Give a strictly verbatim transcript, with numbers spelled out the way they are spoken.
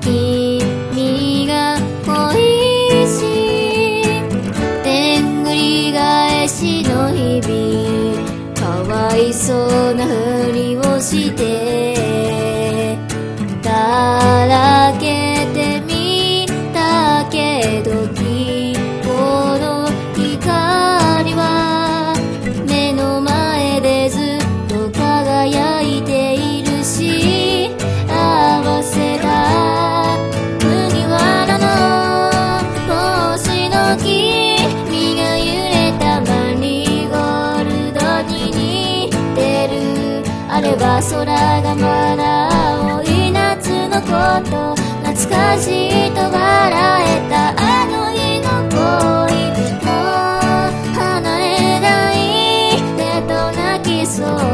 君が恋しいでんぐり返しの日々かわいそうなふりをしてだらけてみたけど希望の光は目の前でずっと輝いているし合わせた麦わらの帽子の君が揺れたマリーゴールドに似てるあれば空がまだ青い夏のこと懐かしいと笑えたあの日の恋もう離れない手と泣きそう